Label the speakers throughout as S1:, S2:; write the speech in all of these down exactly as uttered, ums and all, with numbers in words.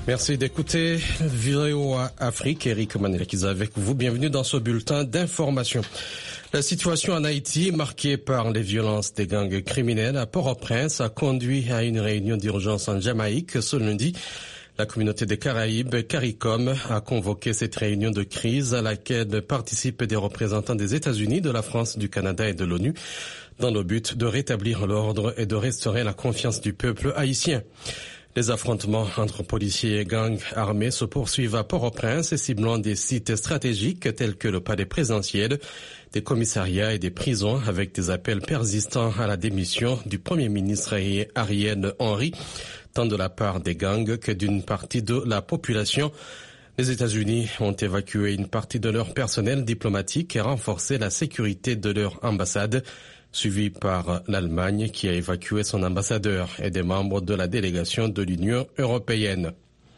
S1: Merci d'écouter V O A Afrique. Eric Manelakiza avec vous. Bienvenue dans ce bulletin d'information. La situation en Haïti, marquée par les violences des gangs criminels à Port-au-Prince, a conduit à une réunion d'urgence en Jamaïque ce lundi. La communauté des Caraïbes, CARICOM, a convoqué cette réunion de crise à laquelle participent des représentants des États-Unis, de la France, du Canada et de l'ONU, dans le but de rétablir l'ordre et de restaurer la confiance du peuple haïtien. Les affrontements entre policiers et gangs armés se poursuivent à Port-au-Prince, ciblant des sites stratégiques tels que le palais présidentiel, des commissariats et des prisons, avec des appels persistants à la démission du Premier ministre Ariel Henry, tant de la part des gangs que d'une partie de la population. Les États-Unis ont évacué une partie de leur personnel diplomatique et renforcé la sécurité de leur ambassade, suivi par l'Allemagne qui a évacué son ambassadeur et des membres de la délégation de l'Union européenne.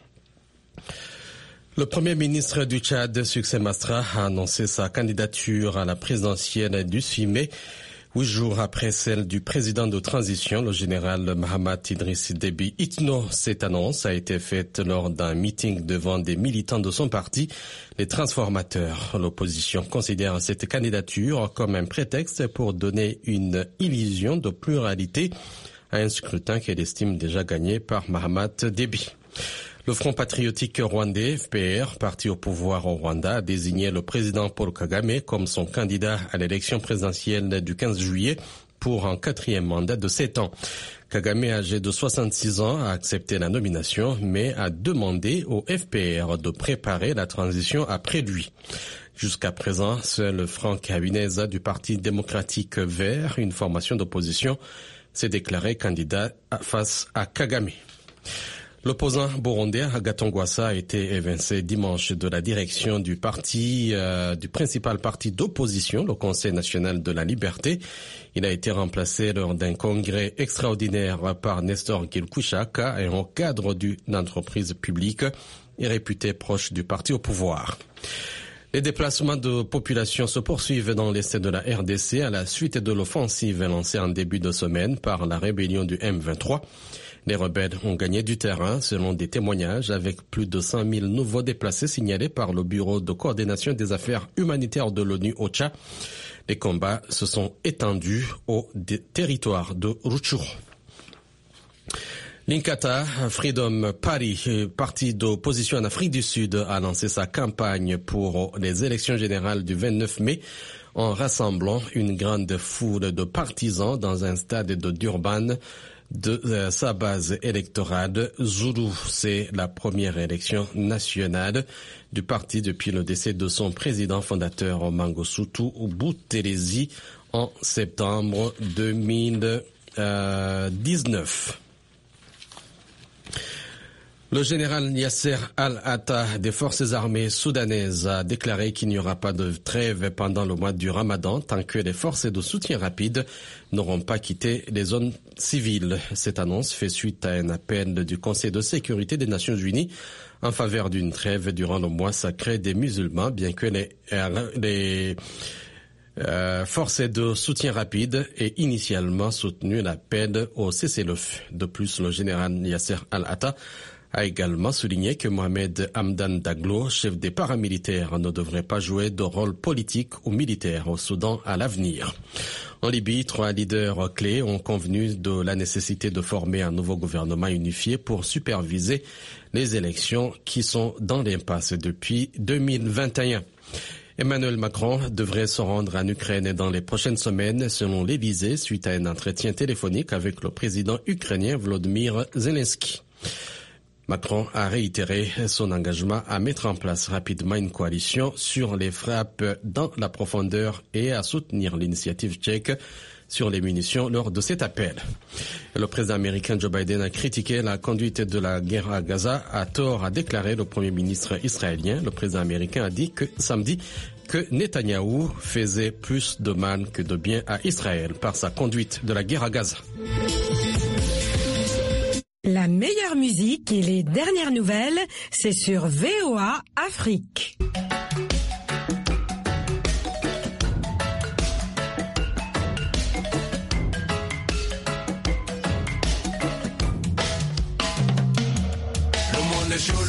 S1: Le Premier ministre du Tchad, Succès Masra, a annoncé sa candidature à la présidentielle du six mai, huit jours après celle du président de transition, le général Mahamat Idriss Déby Itno. Cette annonce a été faite lors d'un meeting devant des militants de son parti, les transformateurs. L'opposition considère cette candidature comme un prétexte pour donner une illusion de pluralité à un scrutin qu'elle estime déjà gagné par Mahamat Déby. Le Front patriotique rwandais, F P R, parti au pouvoir au Rwanda, a désigné le président Paul Kagame comme son candidat à l'élection présidentielle du quinze juillet pour un quatrième mandat de sept ans. Kagame, âgé de soixante-six ans, a accepté la nomination, mais a demandé au F P R de préparer la transition après lui. Jusqu'à présent, seul Franck Habineza du Parti démocratique vert, une formation d'opposition, s'est déclaré candidat face à Kagame. L'opposant burundais Agathon Rwasa a été évincé dimanche de la direction du parti, euh, du principal parti d'opposition, le Conseil national de la liberté. Il a été remplacé lors d'un congrès extraordinaire par Nestor Girkushaka, et au cadre d'une entreprise publique et réputée proche du parti au pouvoir. Les déplacements de population se poursuivent dans l'est de la R D C à la suite de l'offensive lancée en début de semaine par la rébellion du M vingt-trois. Les rebelles ont gagné du terrain selon des témoignages, avec plus de cent mille nouveaux déplacés signalés par le Bureau de coordination des affaires humanitaires de l'ONU OCHA. Les combats se sont étendus au territoire de Rutshuru. L'Inkatha Freedom Party, parti d'opposition en Afrique du Sud, a lancé sa campagne pour les élections générales du vingt-neuf mai en rassemblant une grande foule de partisans dans un stade de Durban de euh, sa base électorale. Zulu, c'est la première élection nationale du parti depuis le décès de son président fondateur Mangosuthu Buthelezi en septembre deux mille dix-neuf. Le général Yasser Al-Attah des forces armées soudanaises a déclaré qu'il n'y aura pas de trêve pendant le mois du Ramadan tant que les forces de soutien rapide n'auront pas quitté les zones civiles. Cette annonce fait suite à un appel du Conseil de sécurité des Nations Unies en faveur d'une trêve durant le mois sacré des musulmans, bien que les, les euh, forces de soutien rapide aient initialement soutenu l'appel au cessez-le-feu. De plus, le général Yasser Al-Attah a également souligné que Mohamed Hamdan Daglo, chef des paramilitaires, ne devrait pas jouer de rôle politique ou militaire au Soudan à l'avenir. En Libye, trois leaders clés ont convenu de la nécessité de former un nouveau gouvernement unifié pour superviser les élections qui sont dans l'impasse depuis deux mille vingt et un. Emmanuel Macron devrait se rendre en Ukraine dans les prochaines semaines, selon l'Élysée, suite à un entretien téléphonique avec le président ukrainien Volodymyr Zelensky. Macron a réitéré son engagement à mettre en place rapidement une coalition sur les frappes dans la profondeur et à soutenir l'initiative tchèque sur les munitions lors de cet appel. Le président américain Joe Biden a critiqué la conduite de la guerre à Gaza. À tort, a déclaré le premier ministre israélien. Le président américain a dit que samedi que Netanyahou faisait plus de mal que de bien à Israël par sa conduite de la guerre à Gaza.
S2: La meilleure musique et les dernières nouvelles, c'est sur V O A Afrique.
S3: Le monde est chaud,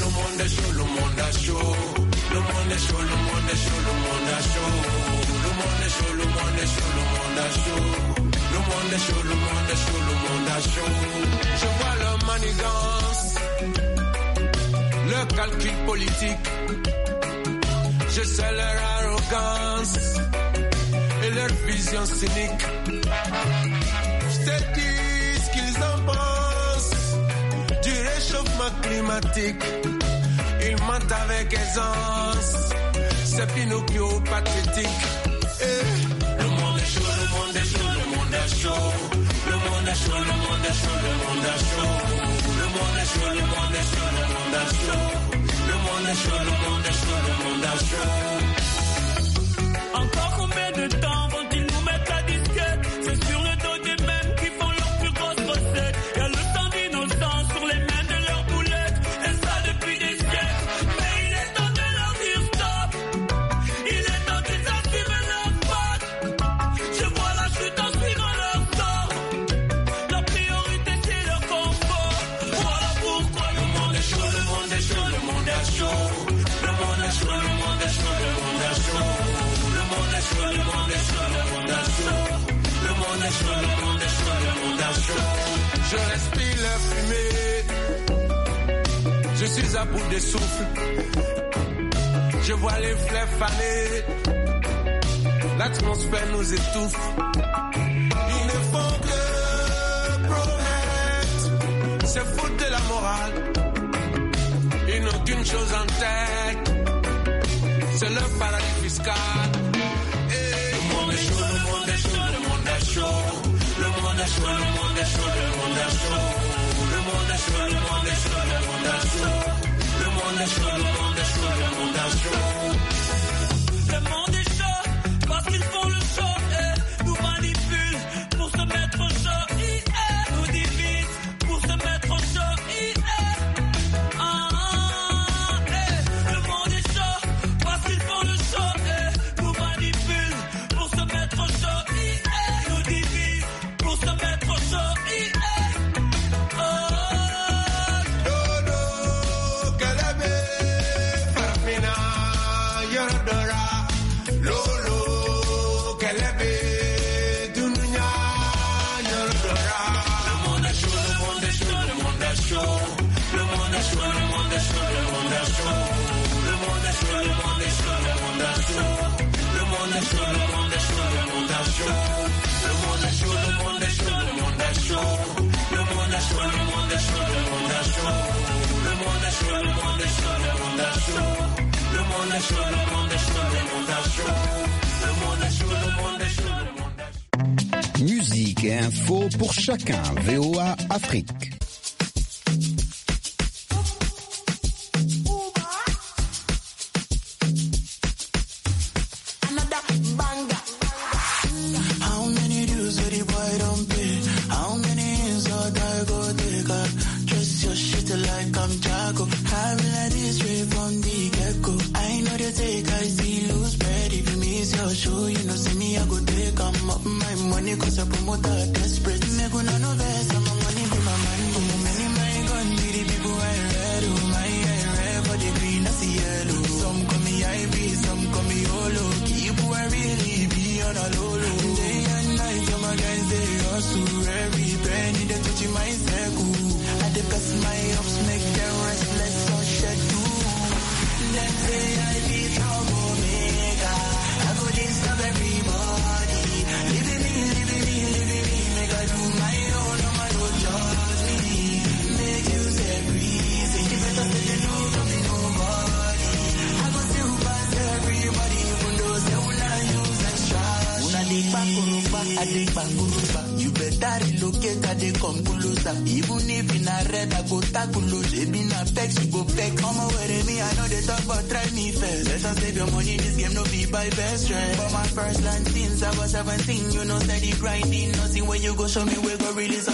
S3: a chaud. Le monde est chaud, le monde est chaud, le monde a chaud. Je vois leur manigance, leur calcul politique. Je sais leur arrogance et leur vision cynique. Je te dis ce qu'ils en pensent du réchauffement climatique. Ils mentent avec aisance, c'est Pinocchio pathétique. Et le monde est chaud, le monde est chaud, le monde est chaud. Le monde est chaud, le monde est chaud, le monde est chaud. Le monde est chaud, le monde est chaud, le monde est chaud. Le monde est chaud, le monde est chaud, le monde est chaud.
S4: Encore combien de temps vont-ils nous mettre la disquette? C'est sur le dos des mêmes qui font leur plus grosse recette. Y'a le sang d'innocence sur les mains de leurs boulettes. Et ça depuis des siècles. Mais il est temps de leur dire stop. Il est temps qu'ils assument leur faute. Je vois la chute en suivant leur sort. Leur priorité c'est leur confort. Voilà pourquoi le monde est chaud, le monde est chaud, le monde est chaud. Le monde est chaud, le monde est chaud, le monde est chaud. Le monde est chaud, le monde est chaud, le monde est chaud. Le monde est chaud, le monde est chaud, le monde est chaud.
S3: Je respire leur fumée, je suis à bout de souffle. Je vois les fleurs faner, l'atmosphère nous étouffe. Ils ne font que promettre, c'est foutre de la morale. Ils n'ont qu'une chose en tête, c'est leur paradis fiscal.
S4: Le monde est chaud, le monde est chaud, le monde est chaud. Le monde est chaud, le monde est chaud, le monde est chaud. Le monde est chaud, le monde est chaud, le monde est chaud. Le monde est chaud, le monde est chaud, le monde est chaud. Le monde est chaud parce qu'ils font le show et nous manipulent pour se mettre au show. Yeah. Nous divisent pour se mettre au show. Yeah. Ah, yeah. Le monde est chaud parce qu'ils font le show et nous manipulent pour se mettre au show. Yeah. Nous divisent pour se mettre au show. Yeah. Oh.
S3: Dodo, Kelebe, Farafina, Yorodora. Lolo, Kelebe, Dununya, Yorodora.
S4: Le monde est chaud, le monde est chaud, le monde est chaud. Le monde est chaud, le monde est chaud, le monde est chaud. Le monde est chaud, le monde est chaud, le monde est chaud. Le monde est chaud, le monde est chaud, le monde est chaud. Le monde est chaud, le monde est chaud, le monde est chaud. Le monde est chaud, le monde est chaud, le monde est chaud. Le monde est chaud, le monde est chaud, le monde est chaud. Le monde est chaud, le monde est chaud, le monde est chaud. Le monde est chaud, le monde est chaud, le monde est chaud.
S5: Musique et info pour chacun. V O A Afrique.
S6: How many dues did the boy don't pay? How many insult I go take her? Dress your shit like I'm Jago. Have me like this straight from the get-go. I know they take, I see loose bread. If you miss your show, you know, see me, I go take. I'm up my money cause I promote a desperate. Me gonna know best, I'm a money be my man. Oh, many my gun, be the people I read. Oh, my I read for the green, I see yellow. Some call me I B, some call me Olo. Keep who I really be on a low low. Day and night, all my guys, they hustle. Every penny, they touching my circle. I dey pass my ups, make them restless, on shed too. Them say I be troublemaker. I go disturb everybody. Living me, living me, living me. Make I do my own, no man don't judge me. Make use every reason. You better say you know from me nobody. I go still pass everybody, even though they will not use extra. Una dig back, Uruba, I dig back, Uruba. You better relocate, I dig come closer. Even if in a red, I go tackle. They be na pex, you go peck. Come away with me, I know they talk about try me first. Better save your money, this game no be by best friend. But my first land since I was seventeen, you know steady grinding. Nothing where you go show me where go release.